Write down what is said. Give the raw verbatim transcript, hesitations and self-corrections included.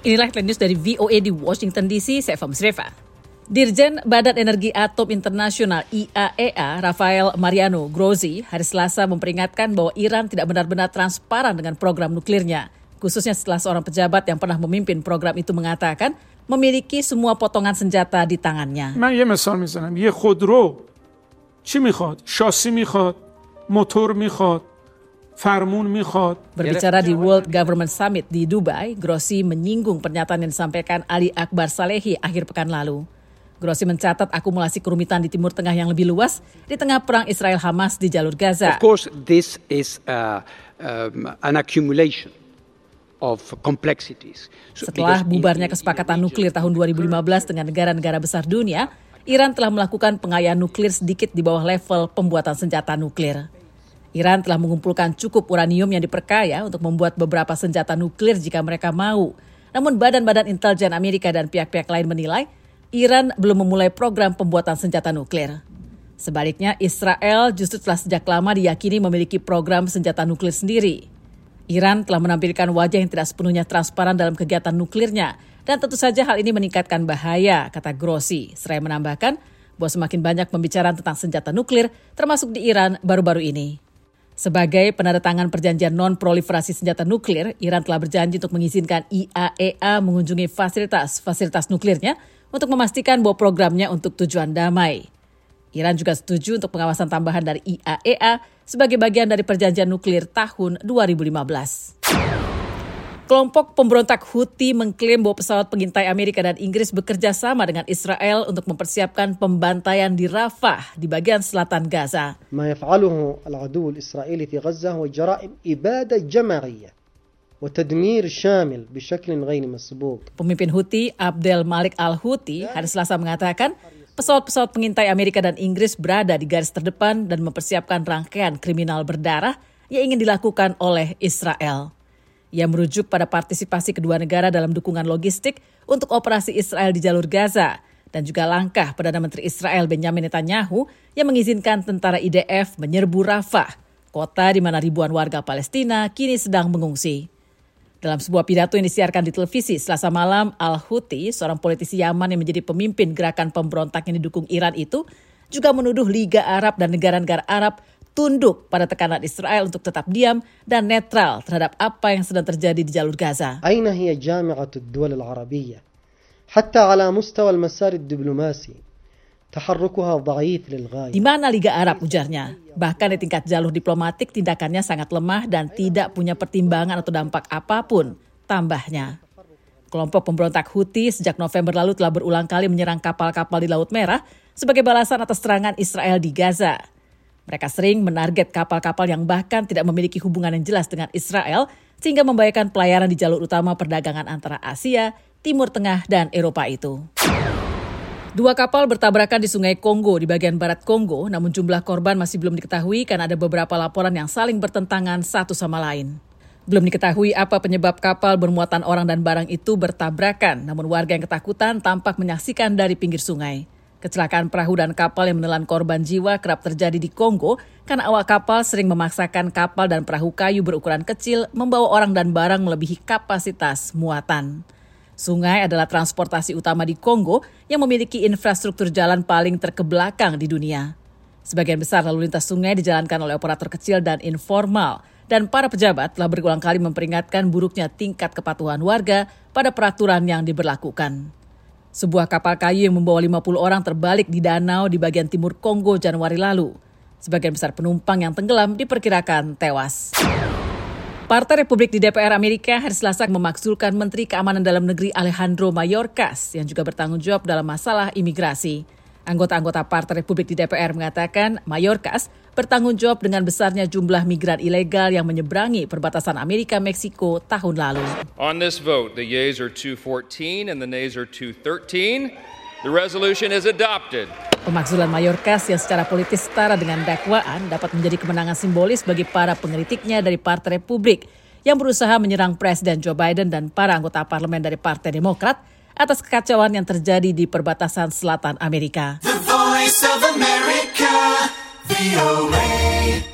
Inilah headline news dari V O A di Washington D C, saya Eva Musreva. Dirjen Badan Energi Atom Internasional I A E A, Rafael Mariano Grossi, hari Selasa memperingatkan bahwa Iran tidak benar-benar transparan dengan program nuklirnya, khususnya setelah seorang pejabat yang pernah memimpin program itu mengatakan memiliki semua potongan senjata di tangannya. من یه مثال میزنم. یه خودرو چی میخواد؟ شاسی میخواد، موتور میخواد، فرمون میخواد. Berbicara di World Government Summit di Dubai, Grossi menyinggung pernyataan yang disampaikan Ali Akbar Salehi akhir pekan lalu. Grossi mencatat akumulasi kerumitan di Timur Tengah yang lebih luas di tengah perang Israel-Hamas di jalur Gaza. Of course, this is uh, um, an accumulation of complexities. Setelah bubarnya kesepakatan nuklir tahun dua ribu lima belas dengan negara-negara besar dunia, Iran telah melakukan pengayaan nuklir sedikit di bawah level pembuatan senjata nuklir. Iran telah mengumpulkan cukup uranium yang diperkaya untuk membuat beberapa senjata nuklir jika mereka mau. Namun badan-badan intelijen Amerika dan pihak-pihak lain menilai Iran belum memulai program pembuatan senjata nuklir. Sebaliknya, Israel justru telah sejak lama diyakini memiliki program senjata nuklir sendiri. Iran telah menampilkan wajah yang tidak sepenuhnya transparan dalam kegiatan nuklirnya, dan tentu saja hal ini meningkatkan bahaya, kata Grossi. Seraya menambahkan bahwa semakin banyak pembicaraan tentang senjata nuklir, termasuk di Iran baru-baru ini. Sebagai penandatangan perjanjian non-proliferasi senjata nuklir, Iran telah berjanji untuk mengizinkan I A E A mengunjungi fasilitas-fasilitas nuklirnya untuk memastikan bahwa programnya untuk tujuan damai. Iran juga setuju untuk pengawasan tambahan dari I A E A sebagai bagian dari perjanjian nuklir tahun dua ribu lima belas. Kelompok pemberontak Houthi mengklaim bahwa pesawat pengintai Amerika dan Inggris bekerja sama dengan Israel untuk mempersiapkan pembantaian di Rafah di bagian selatan Gaza. ما يفعله العدو الإسرائيلي في غزة هو جرائم إبادة جماعية وتدمير شامل بشكل غير مسبوق. Pemimpin Houthi Abdel Malik al-Houthi hari Selasa mengatakan pesawat-pesawat pengintai Amerika dan Inggris berada di garis terdepan dan mempersiapkan rangkaian kriminal berdarah yang ingin dilakukan oleh Israel. Ia merujuk pada partisipasi kedua negara dalam dukungan logistik untuk operasi Israel di jalur Gaza dan juga langkah Perdana Menteri Israel Benjamin Netanyahu yang mengizinkan tentara I D F menyerbu Rafah, kota di mana ribuan warga Palestina kini sedang mengungsi. Dalam sebuah pidato yang disiarkan di televisi Selasa malam, Al-Houthi, seorang politisi Yaman yang menjadi pemimpin gerakan pemberontak yang didukung Iran itu, juga menuduh Liga Arab dan negara-negara Arab tunduk pada tekanan Israel untuk tetap diam dan netral terhadap apa yang sedang terjadi di jalur Gaza. أين هي جامعة الدول العربية حتى على مستوى المسار الدبلوماسي تحركها ضعيف للغاية. Di mana Liga Arab, ujarnya? Bahkan di tingkat jalur diplomatik tindakannya sangat lemah dan tidak punya pertimbangan atau dampak apapun, tambahnya. Kelompok pemberontak Houthi sejak November lalu telah berulang kali menyerang kapal-kapal di Laut Merah sebagai balasan atas serangan Israel di Gaza. Mereka sering menarget kapal-kapal yang bahkan tidak memiliki hubungan yang jelas dengan Israel sehingga membahayakan pelayaran di jalur utama perdagangan antara Asia, Timur Tengah, dan Eropa itu. Dua kapal bertabrakan di Sungai Kongo di bagian barat Kongo, namun jumlah korban masih belum diketahui karena ada beberapa laporan yang saling bertentangan satu sama lain. Belum diketahui apa penyebab kapal bermuatan orang dan barang itu bertabrakan, namun warga yang ketakutan tampak menyaksikan dari pinggir sungai. Kecelakaan perahu dan kapal yang menelan korban jiwa kerap terjadi di Kongo karena awak kapal sering memaksakan kapal dan perahu kayu berukuran kecil membawa orang dan barang melebihi kapasitas muatan. Sungai adalah transportasi utama di Kongo yang memiliki infrastruktur jalan paling terkebelakang di dunia. Sebagian besar lalu lintas sungai dijalankan oleh operator kecil dan informal, dan para pejabat telah berulang kali memperingatkan buruknya tingkat kepatuhan warga pada peraturan yang diberlakukan. Sebuah kapal kayu yang membawa lima puluh orang terbalik di danau di bagian timur Kongo Januari lalu. Sebagian besar penumpang yang tenggelam diperkirakan tewas. Partai Republik di D P R Amerika hari Selasa memakzulkan Menteri Keamanan Dalam Negeri Alejandro Mayorkas yang juga bertanggung jawab dalam masalah imigrasi. Anggota-anggota Partai Republik di D P R mengatakan Mayorkas bertanggung jawab dengan besarnya jumlah migran ilegal yang menyeberangi perbatasan Amerika-Meksiko tahun lalu. On this vote, the yeas are two fourteen and the nays are two thirteen. The resolution is adopted. Pemakzulan Mayorkas yang secara politis setara dengan dakwaan dapat menjadi kemenangan simbolis bagi para pengkritiknya dari Partai Republik yang berusaha menyerang Presiden Joe Biden dan para anggota parlemen dari Partai Demokrat atas kekacauan yang terjadi di perbatasan selatan Amerika. The Voice of America, V O A.